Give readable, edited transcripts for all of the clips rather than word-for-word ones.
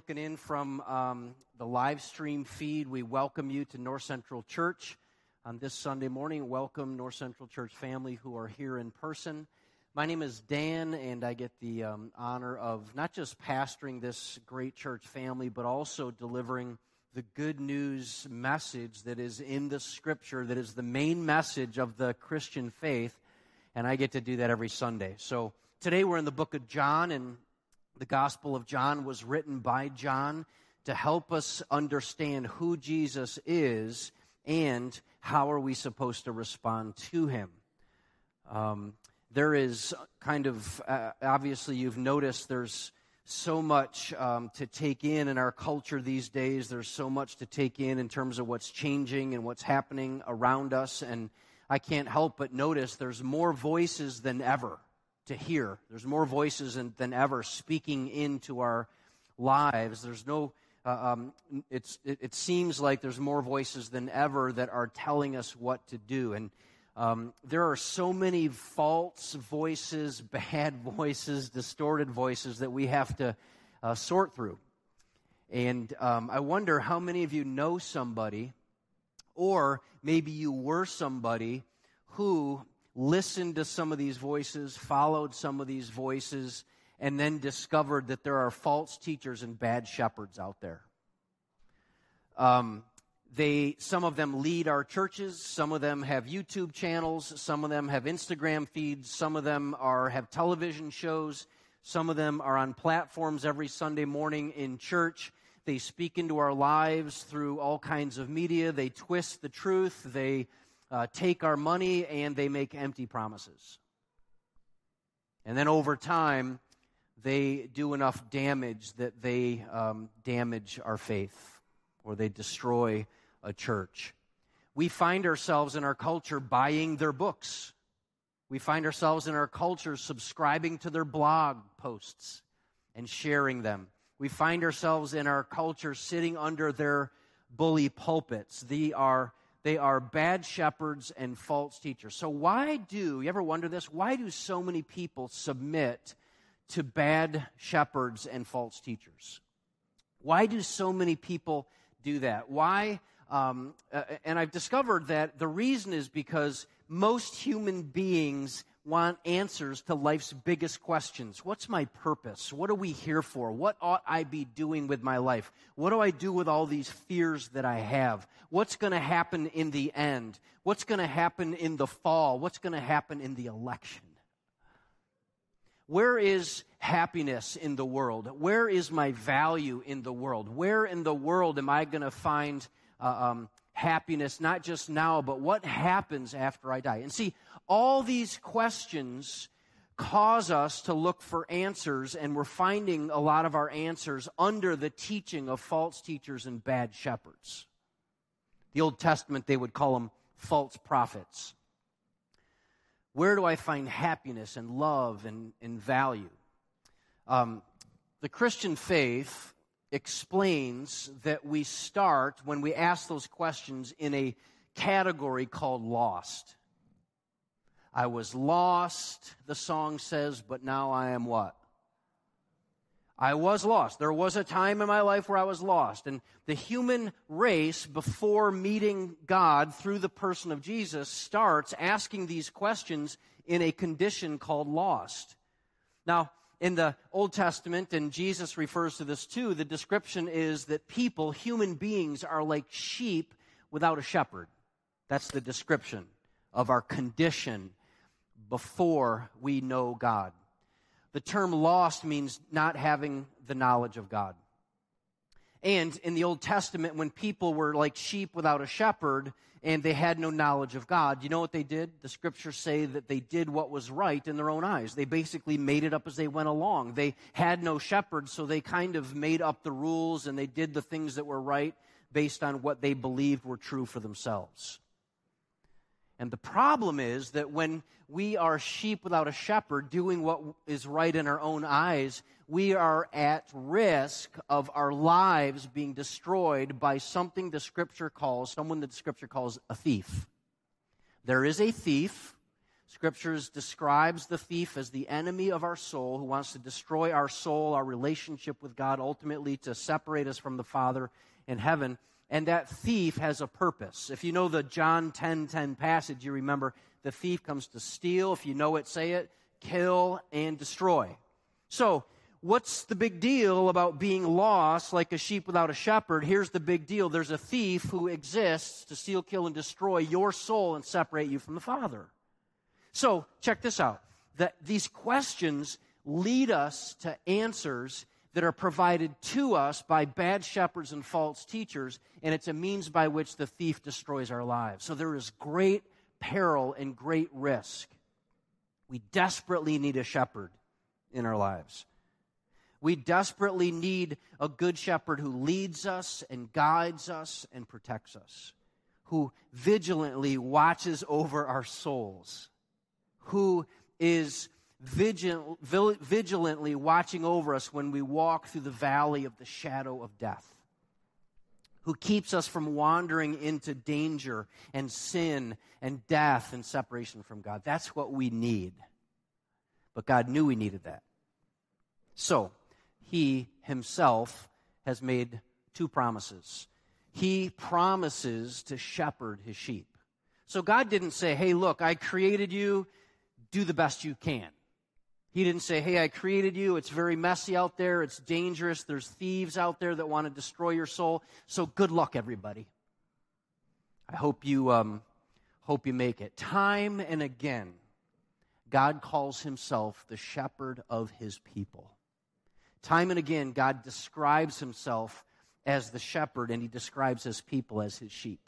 looking in from the live stream feed, we welcome you to North Central Church on this Sunday morning. Welcome, North Central Church family who are here in person. My name is Dan, and I get the honor of not just pastoring this great church family, but also delivering the good news message that is in the Scripture, that is the main message of the Christian faith, and I get to do that every Sunday. So today we're in the book of John, and the Gospel of John was written by John to help us understand who Jesus is and how are we supposed to respond to him. There is kind of, obviously you've noticed there's so much to take in our culture these days. There's so much to take in terms of what's changing and what's happening around us, and I can't help but notice there's more voices than ever to hear. There's more voices than ever speaking into our lives. There's no, it seems like there's more voices than ever that are telling us what to do. And there are so many false voices, bad voices, distorted voices that we have to sort through. And I wonder how many of you know somebody, or maybe you were somebody who listened to some of these voices, followed some of these voices, and then discovered that there are false teachers and bad shepherds out there. Some of them lead our churches, some of them have YouTube channels, some of them have Instagram feeds, some of them have television shows, some of them are on platforms every Sunday morning in church. They speak into our lives through all kinds of media. They twist the truth. They take our money, and they make empty promises. And then over time, they do enough damage that they damage our faith, or they destroy a church. We find ourselves in our culture buying their books. We find ourselves in our culture subscribing to their blog posts and sharing them. We find ourselves in our culture sitting under their bully pulpits. They are bad shepherds and false teachers. So you ever wonder this? Why do so many people submit to bad shepherds and false teachers? Why do so many people do that? Why? And I've discovered that the reason is because most human beings want answers to life's biggest questions. What's my purpose? What are we here for? What ought I be doing with my life? What do I do with all these fears that I have? What's going to happen in the end? What's going to happen in the fall? What's going to happen in the election? Where is happiness in the world? Where is my value in the world? Where in the world am I going to find happiness, not just now, but what happens after I die? And see, all these questions cause us to look for answers, and we're finding a lot of our answers under the teaching of false teachers and bad shepherds. The Old Testament, they would call them false prophets. Where do I find happiness and love and value? The Christian faith explains that we start, when we ask those questions, in a category called lost. I was lost, the song says, but now I am what? I was lost. There was a time in my life where I was lost. And the human race, before meeting God through the person of Jesus, starts asking these questions in a condition called lost. Now, in the Old Testament, and Jesus refers to this too, the description is that people, human beings, are like sheep without a shepherd. That's the description of our condition before we know God. The term lost means not having the knowledge of God. And in the Old Testament, when people were like sheep without a shepherd and they had no knowledge of God, you know what they did? The scriptures say that they did what was right in their own eyes. They basically made it up as they went along. They had no shepherd, so they kind of made up the rules and they did the things that were right based on what they believed were true for themselves. And the problem is that when we are sheep without a shepherd doing what is right in our own eyes, we are at risk of our lives being destroyed by someone that Scripture calls a thief. There is a thief. Scriptures describes the thief as the enemy of our soul who wants to destroy our soul, our relationship with God, ultimately to separate us from the Father in heaven. And that thief has a purpose. If you know the John 10:10 passage, you remember the thief comes to steal, if you know it, say it, kill and destroy. So, what's the big deal about being lost like a sheep without a shepherd? Here's the big deal. There's a thief who exists to steal, kill, and destroy your soul and separate you from the Father. So, check this out. These questions lead us to answers that are provided to us by bad shepherds and false teachers, and it's a means by which the thief destroys our lives. So there is great peril and great risk. We desperately need a shepherd in our lives. We desperately need a good shepherd who leads us and guides us and protects us, who vigilantly watches over our souls, who is vigilantly watching over us when we walk through the valley of the shadow of death, who keeps us from wandering into danger and sin and death and separation from God. That's what we need. But God knew we needed that. So, He Himself has made two promises. He promises to shepherd His sheep. So God didn't say, hey, look, I created you, do the best you can. He didn't say, hey, I created you, it's very messy out there, it's dangerous, there's thieves out there that want to destroy your soul, so good luck, everybody. I hope you make it. Time and again, God calls Himself the shepherd of His people. Time and again, God describes Himself as the shepherd, and He describes His people as His sheep.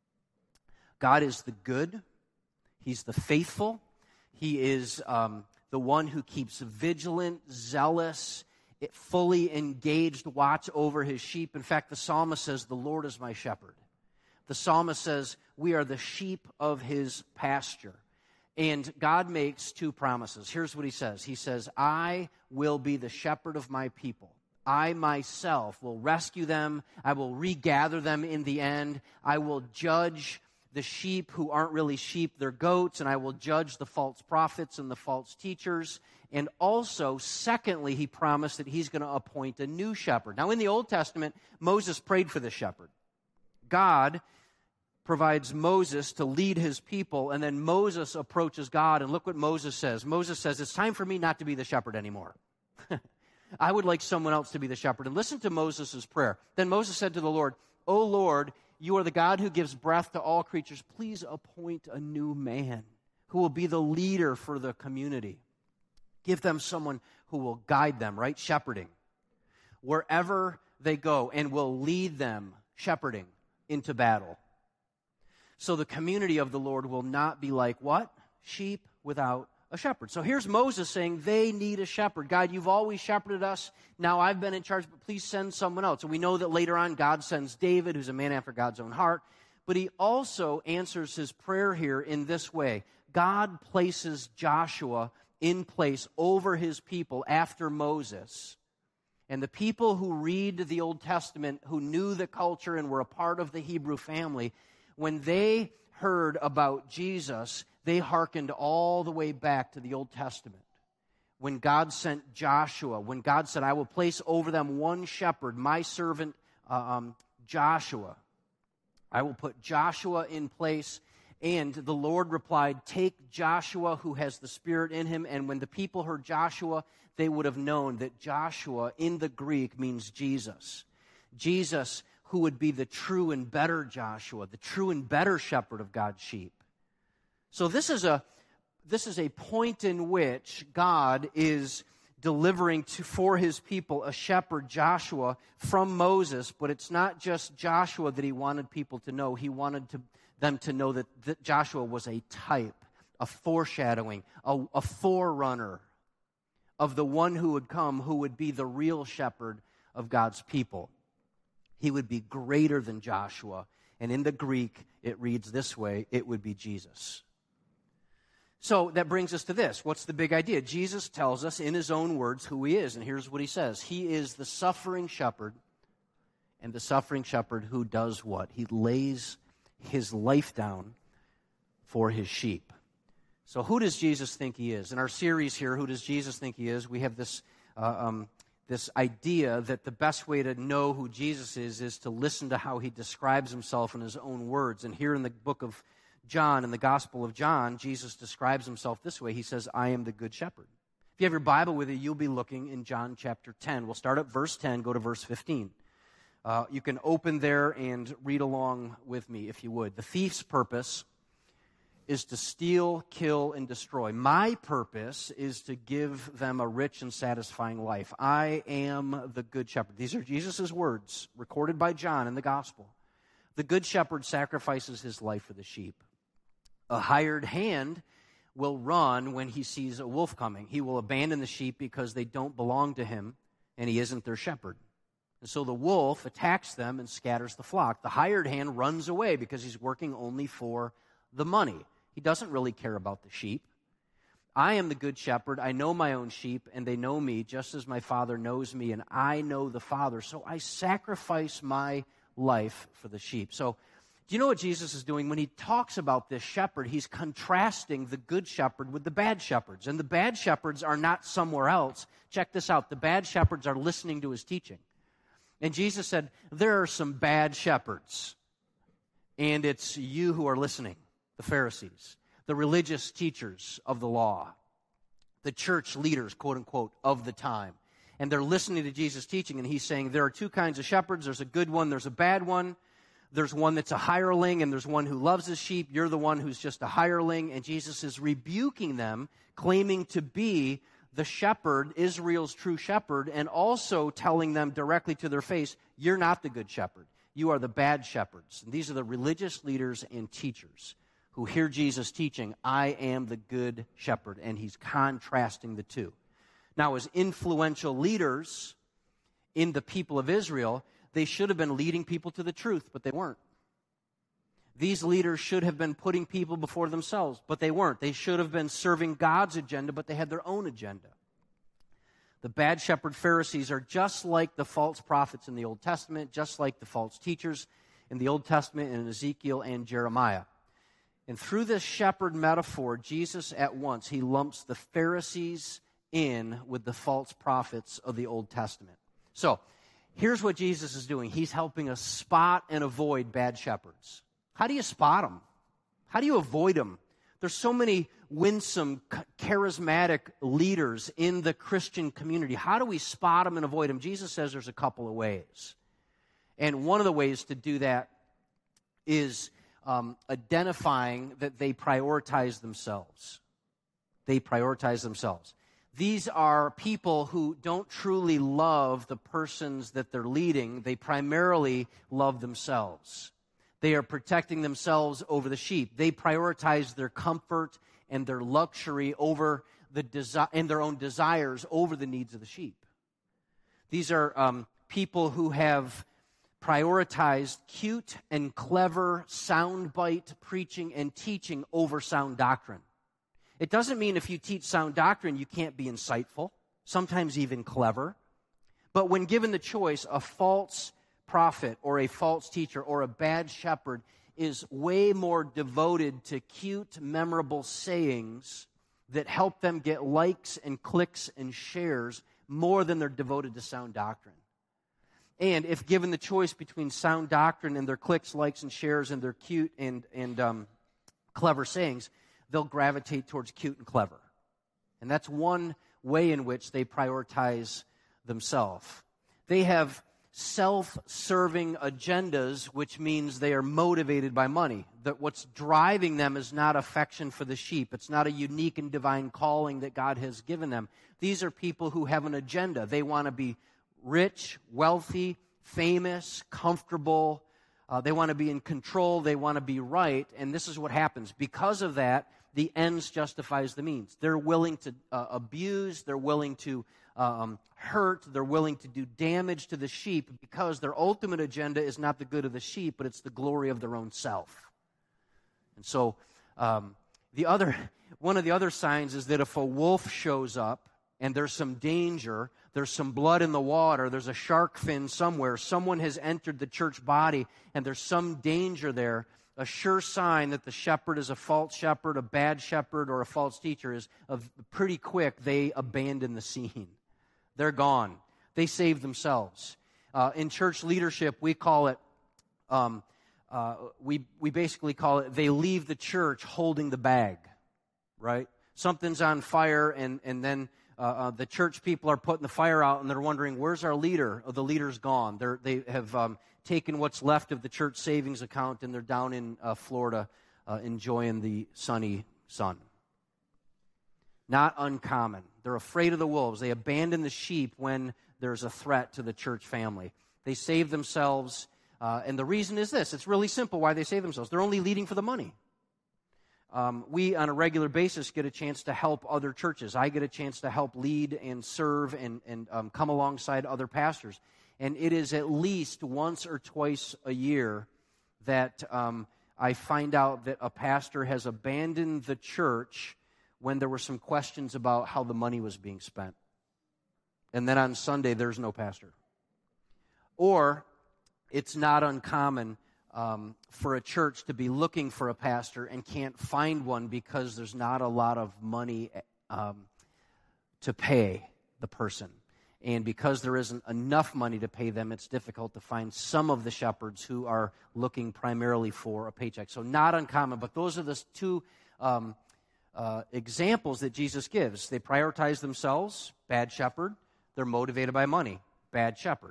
God is the good. He's the faithful. He is the one who keeps vigilant, zealous, fully engaged watch over His sheep. In fact, the psalmist says, the Lord is my shepherd. The psalmist says, we are the sheep of His pasture. And God makes two promises. Here's what He says. He says, I will be the shepherd of my people. I myself will rescue them. I will regather them in the end. I will judge the sheep who aren't really sheep, they're goats, and I will judge the false prophets and the false teachers. And also, secondly, He promised that He's going to appoint a new shepherd. Now, in the Old Testament, Moses prayed for the shepherd. God provides Moses to lead His people, and then Moses approaches God, and look what Moses says. Moses says, it's time for me not to be the shepherd anymore. I would like someone else to be the shepherd. And listen to Moses' prayer. Then Moses said to the Lord, O Lord, You are the God who gives breath to all creatures. Please appoint a new man who will be the leader for the community. Give them someone who will guide them, right? Shepherding. Wherever they go, and will lead them, shepherding, into battle. So the community of the Lord will not be like what? Sheep without a shepherd. So here's Moses saying they need a shepherd. God, You've always shepherded us. Now I've been in charge, but please send someone else. And we know that later on God sends David, who's a man after God's own heart. But He also answers his prayer here in this way. God places Joshua in place over His people after Moses. And the people who read the Old Testament, who knew the culture and were a part of the Hebrew family, when they heard about Jesus, they hearkened all the way back to the Old Testament. When God sent Joshua, when God said, I will place over them one shepherd, my servant Joshua. I will put Joshua in place. And the Lord replied, take Joshua who has the Spirit in him. And when the people heard Joshua, they would have known that Joshua in the Greek means Jesus. Jesus, who would be the true and better Joshua, the true and better shepherd of God's sheep. So this is a point in which God is delivering for His people a shepherd, Joshua, from Moses. But it's not just Joshua that He wanted people to know. He wanted them to know that Joshua was a type, a foreshadowing, a forerunner of the one who would come, who would be the real shepherd of God's people. He would be greater than Joshua. And in the Greek, it reads this way, it would be Jesus. So that brings us to this. What's the big idea? Jesus tells us in His own words who He is. And here's what He says. He is the suffering shepherd. And the suffering shepherd who does what? He lays His life down for His sheep. So who does Jesus think he is? In our series here, Who Does Jesus Think He Is? We have this idea that the best way to know who Jesus is to listen to how he describes himself in his own words. And here in the book of John, in the Gospel of John, Jesus describes himself this way. He says, I am the good shepherd. If you have your Bible with you, you'll be looking in John chapter 10. We'll start at verse 10, go to verse 15. You can open there and read along with me, if you would. The thief's purpose is to steal, kill, and destroy. My purpose is to give them a rich and satisfying life. I am the good shepherd. These are Jesus' words, recorded by John in the gospel. The good shepherd sacrifices his life for the sheep. A hired hand will run when he sees a wolf coming. He will abandon the sheep because they don't belong to him, and he isn't their shepherd. And so the wolf attacks them and scatters the flock. The hired hand runs away because he's working only for the money. He doesn't really care about the sheep. I am the good shepherd. I know my own sheep, and they know me, just as my Father knows me, and I know the Father. So I sacrifice my life for the sheep. So do you know what Jesus is doing? When he talks about this shepherd, he's contrasting the good shepherd with the bad shepherds. And the bad shepherds are not somewhere else. Check this out. The bad shepherds are listening to his teaching. And Jesus said, there are some bad shepherds, and it's you who are listening. The Pharisees, the religious teachers of the law, the church leaders, quote unquote, of the time. And they're listening to Jesus' teaching, and he's saying there are two kinds of shepherds. There's a good one, there's a bad one. There's one that's a hireling, and there's one who loves his sheep. You're the one who's just a hireling. And Jesus is rebuking them, claiming to be the shepherd, Israel's true shepherd, and also telling them directly to their face, you're not the good shepherd. You are the bad shepherds. And these are the religious leaders and teachers who hear Jesus teaching, I am the good shepherd, and he's contrasting the two. Now, as influential leaders in the people of Israel, they should have been leading people to the truth, but they weren't. These leaders should have been putting people before themselves, but they weren't. They should have been serving God's agenda, but they had their own agenda. The bad shepherd Pharisees are just like the false prophets in the Old Testament, just like the false teachers in the Old Testament in Ezekiel and Jeremiah. And through this shepherd metaphor, Jesus at once, he lumps the Pharisees in with the false prophets of the Old Testament. So, here's what Jesus is doing. He's helping us spot and avoid bad shepherds. How do you spot them? How do you avoid them? There's so many winsome, charismatic leaders in the Christian community. How do we spot them and avoid them? Jesus says there's a couple of ways. And one of the ways to do that is identifying that they prioritize themselves. They prioritize themselves. These are people who don't truly love the persons that they're leading. They primarily love themselves. They are protecting themselves over the sheep. They prioritize their comfort and their luxury over and their own desires over the needs of the sheep. These are people who have prioritized cute and clever soundbite preaching and teaching over sound doctrine. It doesn't mean if you teach sound doctrine, you can't be insightful, sometimes even clever. But when given the choice, a false prophet or a false teacher or a bad shepherd is way more devoted to cute, memorable sayings that help them get likes and clicks and shares more than they're devoted to sound doctrine. And if given the choice between sound doctrine and their clicks, likes, and shares and their cute and clever sayings, they'll gravitate towards cute and clever. And that's one way in which they prioritize themselves. They have self-serving agendas, which means they are motivated by money. That what's driving them is not affection for the sheep. It's not a unique and divine calling that God has given them. These are people who have an agenda. They want to be rich, wealthy, famous, comfortable. They want to be in control. They want to be right. And this is what happens. Because of that, the ends justifies the means. They're willing to abuse. They're willing to hurt. They're willing to do damage to the sheep because their ultimate agenda is not the good of the sheep, but it's the glory of their own self. And so one of the other signs is that if a wolf shows up and there's some danger, there's some blood in the water, there's a shark fin somewhere, someone has entered the church body, and there's some danger there, a sure sign that the shepherd is a false shepherd, a bad shepherd, or a false teacher is pretty quick they abandon the scene. They're gone. They save themselves. In church leadership, we call it, we basically call it, they leave the church holding the bag, right? Something's on fire, and then the church people are putting the fire out, and they're wondering, where's our leader? Oh, the leader's gone. They have taken what's left of the church savings account, and they're down in Florida enjoying the sunny sun. Not uncommon. They're afraid of the wolves. They abandon the sheep when there's a threat to the church family. They save themselves, and the reason is this. It's really simple why they save themselves. They're only leading for the money. We, on a regular basis, get a chance to help other churches. I get a chance to help lead and serve and come alongside other pastors. And it is at least once or twice a year that I find out that a pastor has abandoned the church when there were some questions about how the money was being spent. And then on Sunday, there's no pastor. Or it's not uncommon for a church to be looking for a pastor and can't find one because there's not a lot of money to pay the person. And because there isn't enough money to pay them, it's difficult to find some of the shepherds who are looking primarily for a paycheck. So not uncommon, but those are the two examples that Jesus gives. They prioritize themselves, bad shepherd. They're motivated by money, bad shepherd.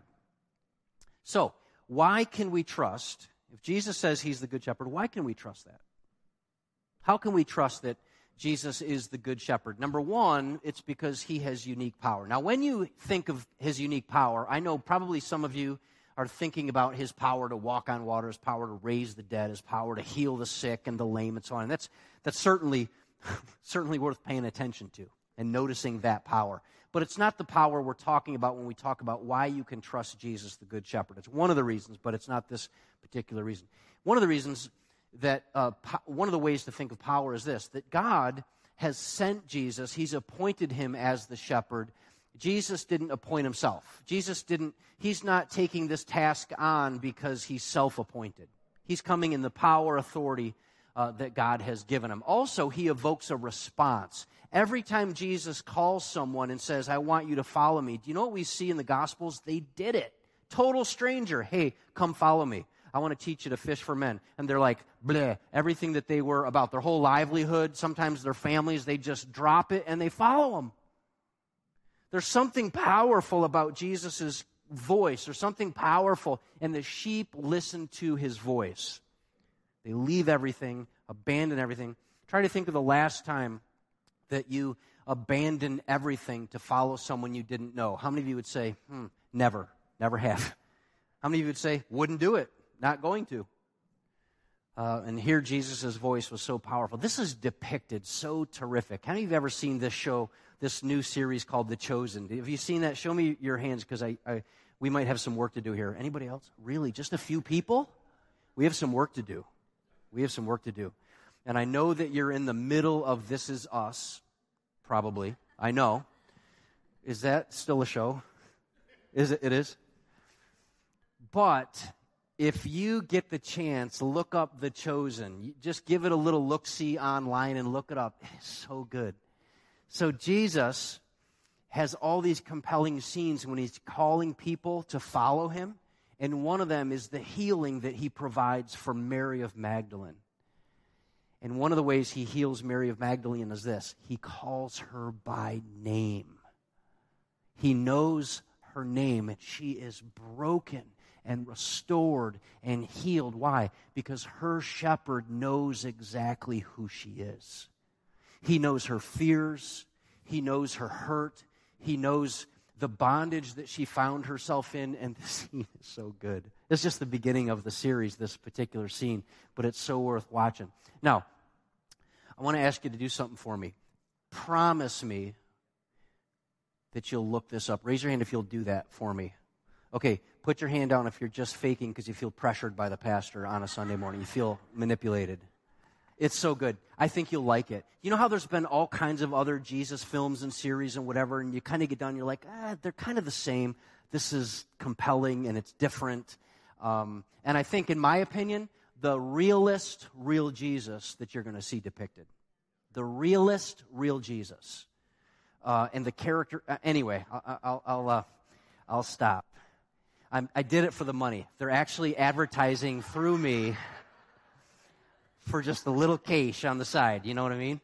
So why can we trust, if Jesus says he's the good shepherd, why can we trust that? How can we trust that Jesus is the good shepherd? Number one, it's because he has unique power. Now, when you think of his unique power, I know probably some of you are thinking about his power to walk on water, his power to raise the dead, his power to heal the sick and the lame and so on. And that's certainly worth paying attention to and noticing that power. But it's not the power we're talking about when we talk about why you can trust Jesus, the good shepherd. It's one of the reasons, but it's not this particular reason. One of the reasons that one of the ways to think of power is this, that God has sent Jesus. He's appointed him as the shepherd. Jesus didn't appoint himself. He's not taking this task on because he's self-appointed. He's coming in the power, authority that God has given him. Also, he evokes a response. Every time Jesus calls someone and says, I want you to follow me, do you know what we see in the Gospels? They did it. Total stranger. Hey, come follow me. I want to teach you to fish for men. And they're like, bleh, everything that they were about, their whole livelihood, sometimes their families, they just drop it and they follow him. There's something powerful about Jesus' voice. There's something powerful, and the sheep listen to his voice. They leave everything, abandon everything. Try to think of the last time that you abandoned everything to follow someone you didn't know. How many of you would say, never have? How many of you would say, wouldn't do it? Not going to. And here Jesus' voice was so powerful. This is depicted so terrific. How many of you have ever seen this show, this new series called The Chosen? Have you seen that? Show me your hands because we might have some work to do here. Anybody else? Really? Just a few people? We have some work to do. And I know that you're in the middle of This Is Us, probably. I know. Is that still a show? Is it? It is? But if you get the chance, look up The Chosen. Just give it a little look-see online and look it up. It is so good. So Jesus has all these compelling scenes when he's calling people to follow him. And one of them is the healing that he provides for Mary of Magdalene. And one of the ways he heals Mary of Magdalene is this. He calls her by name. He knows her name, and she is broken and restored and healed. Why? Because her shepherd knows exactly who she is. He knows her fears. He knows her hurt. He knows the bondage that she found herself in, and the scene is so good. It's just the beginning of the series, this particular scene, but it's so worth watching. Now, I want to ask you to do something for me. Promise me that you'll look this up. Raise your hand if you'll do that for me. Okay, put your hand down if you're just faking because you feel pressured by the pastor on a Sunday morning. You feel manipulated. It's so good. I think you'll like it. You know how there's been all kinds of other Jesus films and series and whatever, and you kind of get done, you're like, they're kind of the same. This is compelling, and it's different. And I think, in my opinion, the realest, real Jesus that you're going to see depicted. The realest, real Jesus. And the character, anyway, I'll stop. I did it for the money. They're actually advertising through me for just a little cash on the side. You know what I mean?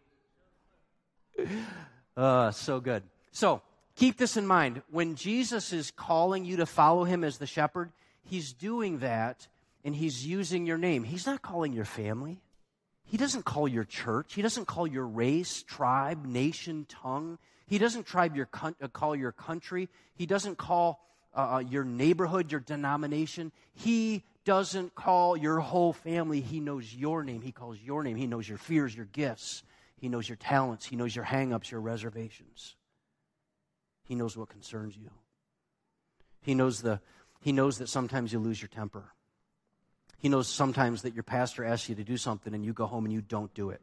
So good. So keep this in mind. When Jesus is calling you to follow him as the shepherd, he's doing that and he's using your name. He's not calling your family. He doesn't call your church. He doesn't call your race, tribe, nation, tongue. He doesn't call your country. He doesn't call your neighborhood, your denomination. He doesn't call your whole family. He knows your name. He calls your name. He knows your fears, your gifts. He knows your talents. He knows your hang-ups, your reservations. He knows what concerns you. He knows that sometimes you lose your temper. He knows sometimes that your pastor asks you to do something and you go home and you don't do it.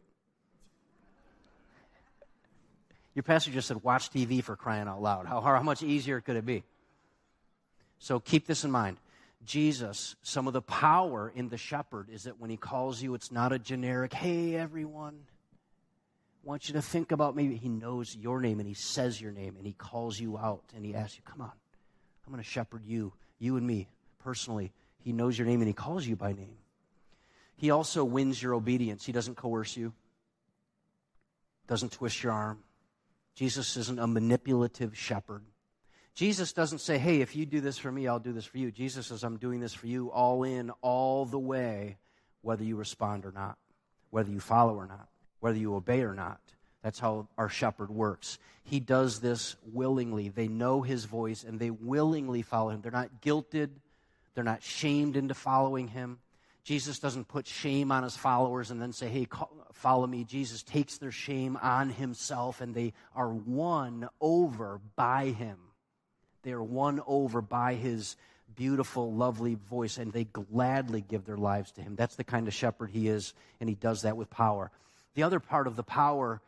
Your pastor just said, watch TV, for crying out loud. How much easier could it be? So keep this in mind. Jesus, some of the power in the shepherd is that when he calls you, it's not a generic, hey, everyone. I want you to think about maybe he knows your name and he says your name and he calls you out and he asks you, come on, I'm going to shepherd you and me personally. He knows your name and he calls you by name. He also wins your obedience. He doesn't coerce you, doesn't twist your arm. Jesus isn't a manipulative shepherd. Jesus doesn't say, hey, if you do this for me, I'll do this for you. Jesus says, I'm doing this for you all in, all the way, whether you respond or not, whether you follow or not, whether you obey or not. That's how our shepherd works. He does this willingly. They know his voice, and they willingly follow him. They're not guilted. They're not shamed into following him. Jesus doesn't put shame on his followers and then say, hey, follow me. Jesus takes their shame on himself, and they are won over by him. They are won over by his beautiful, lovely voice, and they gladly give their lives to him. That's the kind of shepherd he is, and he does that with power. The other part of the power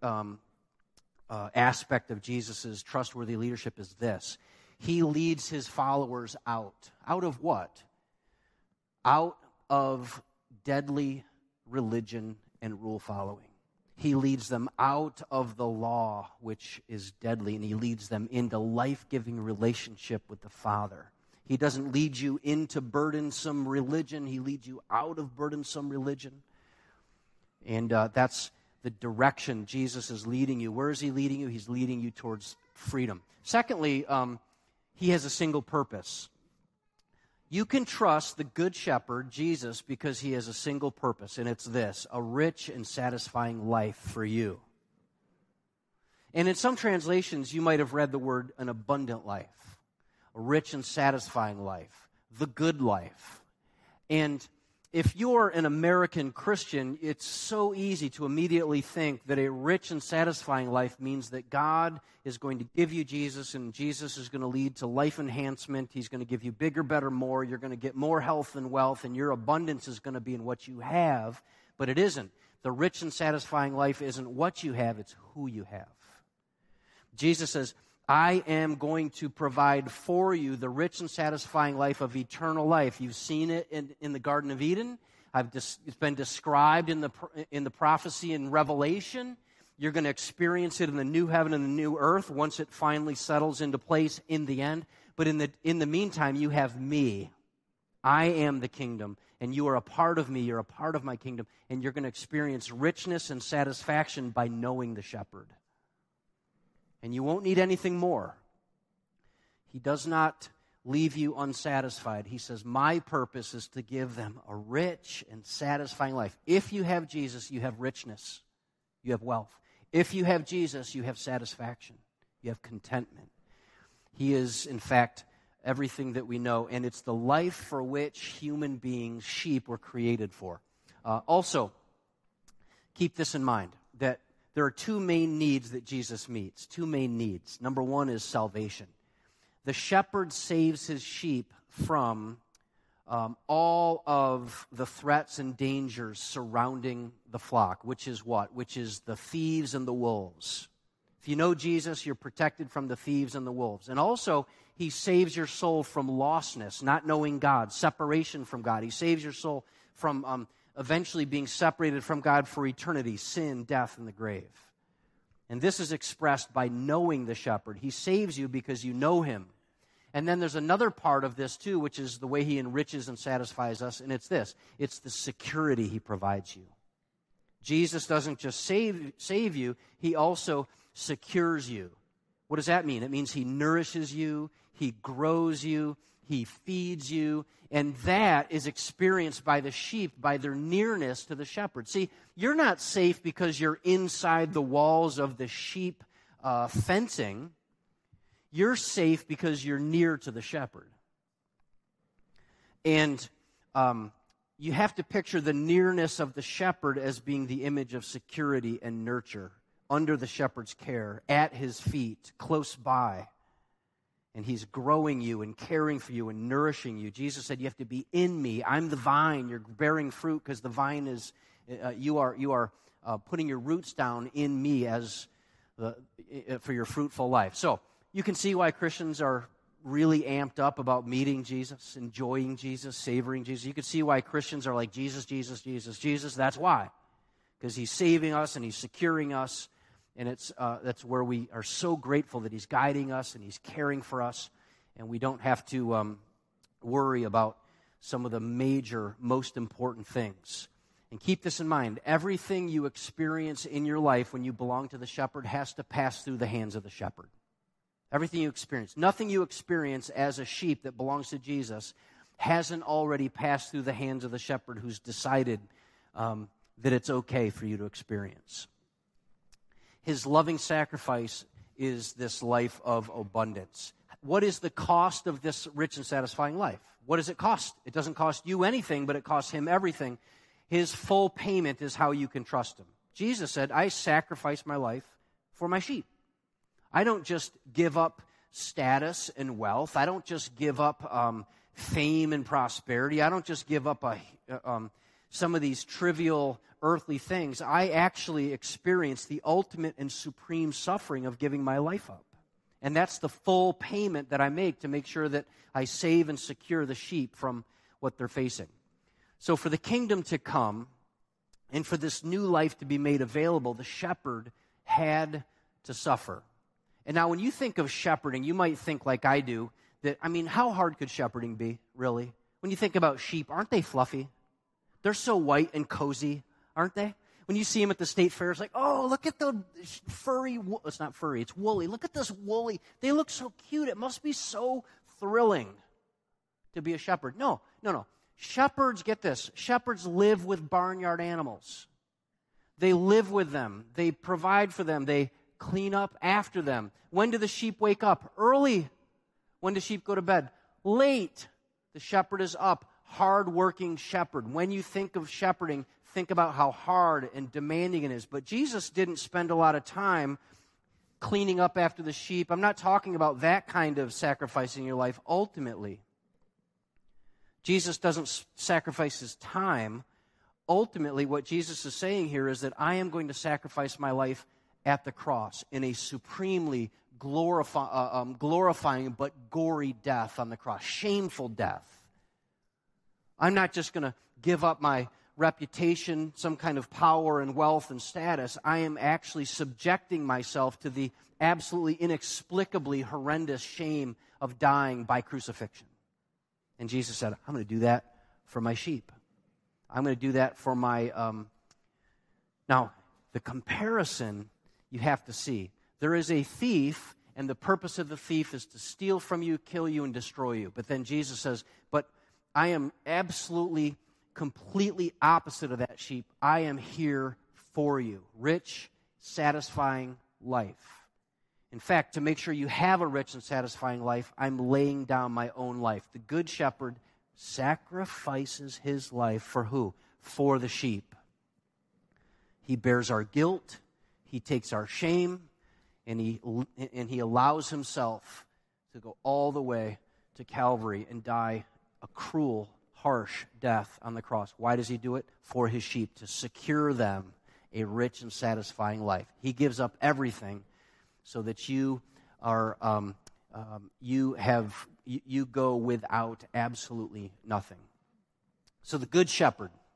aspect of Jesus' trustworthy leadership is this. He leads his followers out. Out of what? Out of deadly religion and rule following. He leads them out of the law, which is deadly, and he leads them into life-giving relationship with the Father. He doesn't lead you into burdensome religion. He leads you out of burdensome religion. And that's the direction Jesus is leading you. Where is he leading you? He's leading you towards freedom. Secondly, he has a single purpose. You can trust the Good Shepherd, Jesus, because he has a single purpose, and it's this: a rich and satisfying life for you. And in some translations, you might have read the word an abundant life, a rich and satisfying life, the good life. And if you're an American Christian, it's so easy to immediately think that a rich and satisfying life means that God is going to give you Jesus, and Jesus is going to lead to life enhancement. He's going to give you bigger, better, more. You're going to get more health and wealth, and your abundance is going to be in what you have. But it isn't. The rich and satisfying life isn't what you have, it's who you have. Jesus says, I am going to provide for you the rich and satisfying life of eternal life. You've seen it in the Garden of Eden. It's been described in the prophecy in Revelation. You're going to experience it in the new heaven and the new earth once it finally settles into place in the end. But in the meantime, you have me. I am the kingdom, and you are a part of me. You're a part of my kingdom, and you're going to experience richness and satisfaction by knowing the shepherd. And you won't need anything more. He does not leave you unsatisfied. He says, my purpose is to give them a rich and satisfying life. If you have Jesus, you have richness. You have wealth. If you have Jesus, you have satisfaction. You have contentment. He is, in fact, everything that we know, and it's the life for which human beings, sheep, were created for. Also, keep this in mind, that there are two main needs that Jesus meets, two main needs. Number one is salvation. The shepherd saves his sheep from all of the threats and dangers surrounding the flock, which is what? Which is the thieves and the wolves. If you know Jesus, you're protected from the thieves and the wolves. And also, he saves your soul from lostness, not knowing God, separation from God. He saves your soul from eventually being separated from God for eternity, sin, death, and the grave. And this is expressed by knowing the shepherd. He saves you because you know him. And then there's another part of this too, which is the way he enriches and satisfies us, and it's this. It's the security he provides you. Jesus doesn't just save you, he also secures you. What does that mean? It means he nourishes you, he grows you, he feeds you, and that is experienced by the sheep, by their nearness to the shepherd. See, you're not safe because you're inside the walls of the sheep fencing. You're safe because you're near to the shepherd. And you have to picture the nearness of the shepherd as being the image of security and nurture, under the shepherd's care, at his feet, close by. And he's growing you and caring for you and nourishing you. Jesus said, you have to be in me. I'm the vine. You're bearing fruit because the vine is, you are putting your roots down in me for your fruitful life. So you can see why Christians are really amped up about meeting Jesus, enjoying Jesus, savoring Jesus. You can see why Christians are like, Jesus, Jesus, Jesus, Jesus. That's why. Because he's saving us and he's securing us. And that's where we are so grateful that he's guiding us and he's caring for us. And we don't have to worry about some of the major, most important things. And keep this in mind. Everything you experience in your life when you belong to the shepherd has to pass through the hands of the shepherd. Everything you experience. Nothing you experience as a sheep that belongs to Jesus hasn't already passed through the hands of the shepherd who's decided that it's okay for you to experience. His loving sacrifice is this life of abundance. What is the cost of this rich and satisfying life? What does it cost? It doesn't cost you anything, but it costs him everything. His full payment is how you can trust him. Jesus said, I sacrifice my life for my sheep. I don't just give up status and wealth. I don't just give up fame and prosperity. I don't just give up some of these trivial earthly things. I actually experience the ultimate and supreme suffering of giving my life up. And that's the full payment that I make to make sure that I save and secure the sheep from what they're facing. So for the kingdom to come and for this new life to be made available, the shepherd had to suffer. And now when you think of shepherding, you might think like I do, that, how hard could shepherding be, really? When you think about sheep, aren't they fluffy? They're so white and cozy, aren't they? When you see them at the state fair, it's like, oh, look at the furry, it's not furry, it's woolly. Look at this woolly, they look so cute. It must be so thrilling to be a shepherd. No. Shepherds, get this, shepherds live with barnyard animals. They live with them. They provide for them. They clean up after them. When do the sheep wake up? Early. When do sheep go to bed? Late. The shepherd is up. Hard-working shepherd. When you think of shepherding, think about how hard and demanding it is. But Jesus didn't spend a lot of time cleaning up after the sheep. I'm not talking about that kind of sacrificing your life ultimately. Jesus doesn't sacrifice his time. Ultimately, what Jesus is saying here is that I am going to sacrifice my life at the cross in a supremely glorifying but gory death on the cross, shameful death. I'm not just going to give up my reputation, some kind of power and wealth and status. I am actually subjecting myself to the absolutely inexplicably horrendous shame of dying by crucifixion. And Jesus said, I'm going to do that for my sheep. I'm going to do that for my... Now, the comparison you have to see. There is a thief, and the purpose of the thief is to steal from you, kill you, and destroy you. But then Jesus says, but I am absolutely, completely opposite of that sheep. I am here for you. Rich, satisfying life. In fact, to make sure you have a rich and satisfying life, I'm laying down my own life. The good shepherd sacrifices his life for who? For the sheep. He bears our guilt. He takes our shame, and he allows himself to go all the way to Calvary and die a cruel, harsh death on the cross. Why does he do it? For his sheep, to secure them a rich and satisfying life. He gives up everything so that you are you go without absolutely nothing. So the good shepherd,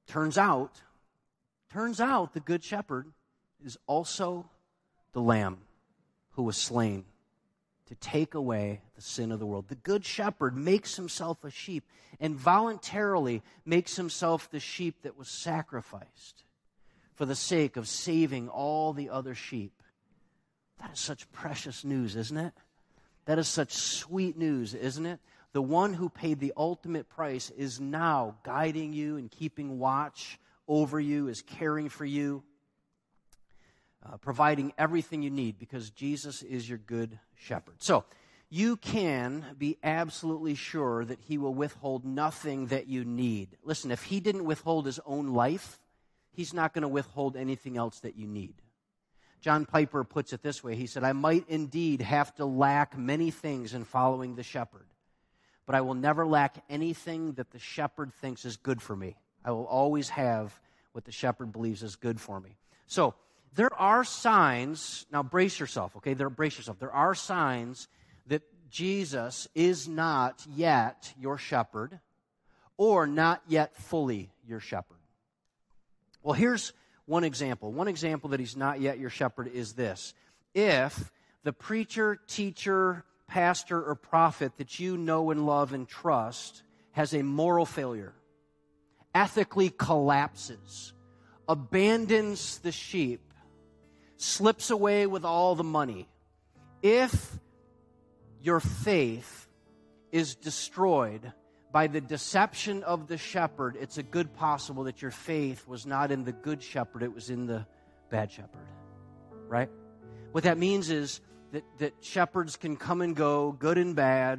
Turns out the Good Shepherd is also the Lamb who was slain to take away the sin of the world. The Good Shepherd makes himself a sheep and voluntarily makes himself the sheep that was sacrificed for the sake of saving all the other sheep. That is such precious news, isn't it? That is such sweet news, isn't it? The one who paid the ultimate price is now guiding you and keeping watch over you, is caring for you, providing everything you need because Jesus is your good shepherd. So, you can be absolutely sure that he will withhold nothing that you need. Listen, if he didn't withhold his own life, he's not going to withhold anything else that you need. John Piper puts it this way. He said, I might indeed have to lack many things in following the shepherd, but I will never lack anything that the shepherd thinks is good for me. I will always have what the shepherd believes is good for me. So, there are signs, now brace yourself, okay? Brace yourself. There are signs that Jesus is not yet your shepherd or not yet fully your shepherd. Well, here's one example. One example that he's not yet your shepherd is this. If the preacher, teacher, pastor, or prophet that you know and love and trust has a moral failure, ethically collapses, abandons the sheep, slips away with all the money, if your faith is destroyed by the deception of the shepherd, it's a good possible that your faith was not in the good shepherd, it was in the bad shepherd, right? What that means is that shepherds can come and go, good and bad,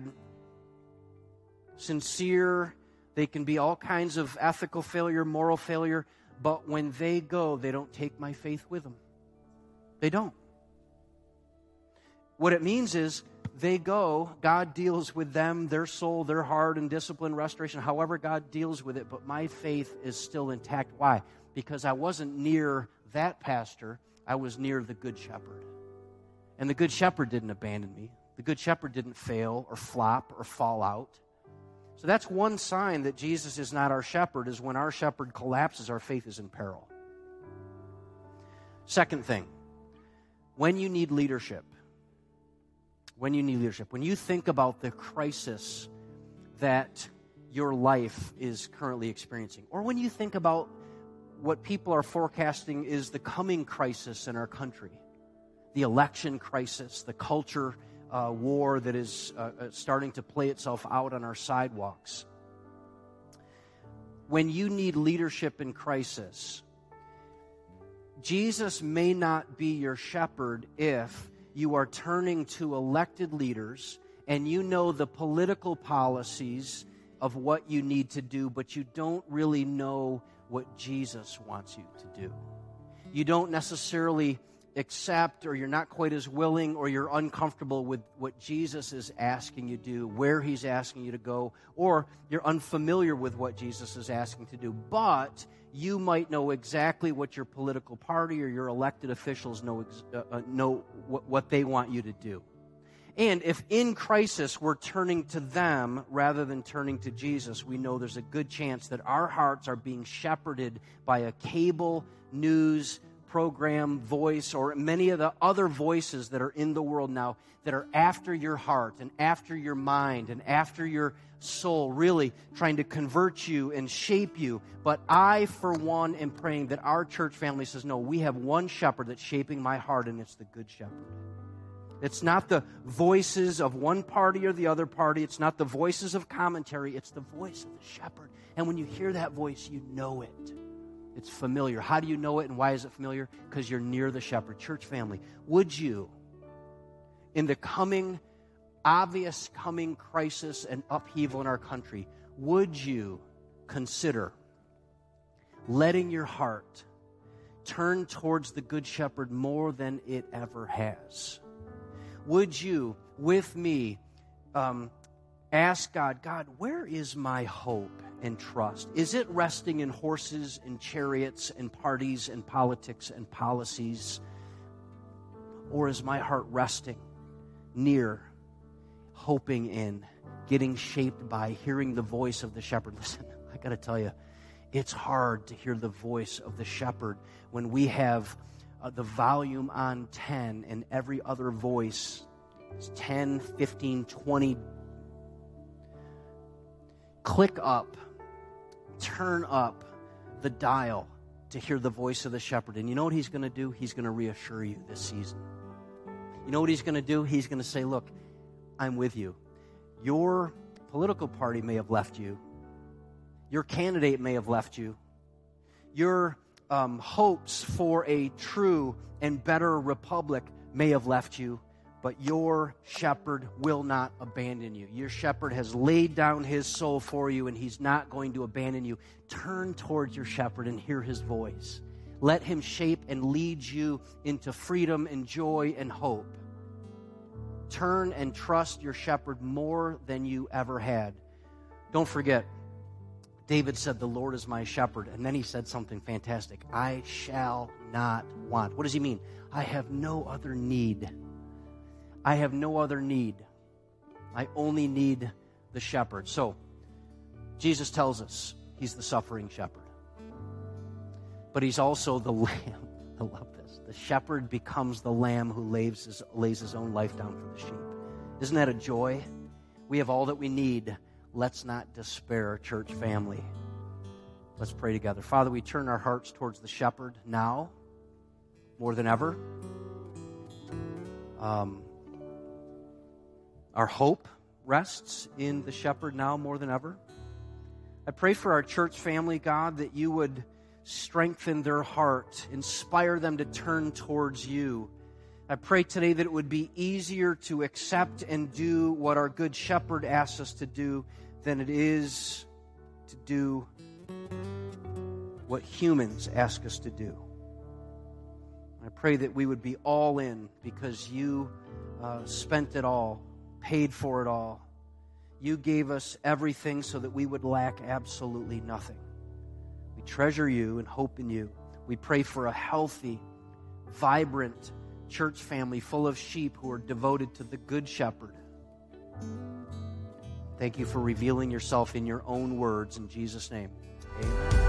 sincere, they can be all kinds of ethical failure, moral failure, but when they go, they don't take my faith with them. They don't. What it means is they go, God deals with them, their soul, their heart, and discipline, restoration, however God deals with it, but my faith is still intact. Why? Because I wasn't near that pastor, I was near the Good Shepherd. And the Good Shepherd didn't abandon me. The Good Shepherd didn't fail or flop or fall out. So that's one sign that Jesus is not our shepherd, is when our shepherd collapses, our faith is in peril. Second thing, when you need leadership, when you think about the crisis that your life is currently experiencing, or when you think about what people are forecasting is the coming crisis in our country, the election crisis, the culture war that is starting to play itself out on our sidewalks. When you need leadership in crisis, Jesus may not be your shepherd if you are turning to elected leaders and you know the political policies of what you need to do, but you don't really know what Jesus wants you to do. You don't necessarily accept, or you're not quite as willing, or you're uncomfortable with what Jesus is asking you to do, where he's asking you to go, or you're unfamiliar with what Jesus is asking to do. But you might know exactly what your political party or your elected officials know what they want you to do. And if in crisis we're turning to them rather than turning to Jesus, we know there's a good chance that our hearts are being shepherded by a cable news program, voice, or many of the other voices that are in the world now that are after your heart and after your mind and after your soul, really trying to convert you and shape you. But I, for one, am praying that our church family says, no, we have one shepherd that's shaping my heart, and it's the Good Shepherd. It's not the voices of one party or the other party. It's not the voices of commentary. It's the voice of the shepherd. And when you hear that voice, you know it. It's familiar. How do you know it and why is it familiar? Because you're near the shepherd. Church family, would you, in the obvious coming crisis and upheaval in our country, would you consider letting your heart turn towards the Good Shepherd more than it ever has? Would you, with me, ask God, where is my hope and trust? Is it resting in horses and chariots and parties and politics and policies? Or is my heart resting near, hoping in, getting shaped by hearing the voice of the shepherd? Listen, I got to tell you, It's hard to hear the voice of the shepherd when we have the volume on 10 and every other voice is 10, 15, 20. Click up, turn up the dial to hear the voice of the shepherd. And you know what he's going to do? He's going to reassure you this season. You know what he's going to do? He's going to say, look, I'm with you. Your political party may have left you. Your candidate may have left you. Your hopes for a true and better republic may have left you, but your shepherd will not abandon you. Your shepherd has laid down his soul for you, and he's not going to abandon you. Turn towards your shepherd and hear his voice. Let him shape and lead you into freedom and joy and hope. Turn and trust your shepherd more than you ever had. Don't forget, David said, the Lord is my shepherd. And then he said something fantastic. I shall not want. What does he mean? I have no other need. I have no other need. I only need the shepherd. So, Jesus tells us he's the suffering shepherd. But he's also the lamb. I love this. The shepherd becomes the lamb who lays his own life down for the sheep. Isn't that a joy? We have all that we need. Let's not despair, church family. Let's pray together. Father, we turn our hearts towards the shepherd now, more than ever. Our hope rests in the shepherd now more than ever. I pray for our church family, God, that you would strengthen their heart, inspire them to turn towards you. I pray today that it would be easier to accept and do what our good shepherd asks us to do than it is to do what humans ask us to do. I pray that we would be all in because you spent it all, paid for it all. You gave us everything so that we would lack absolutely nothing. We treasure you and hope in you. We pray for a healthy, vibrant church family full of sheep who are devoted to the Good Shepherd. Thank you for revealing yourself in your own words. In Jesus' name, amen.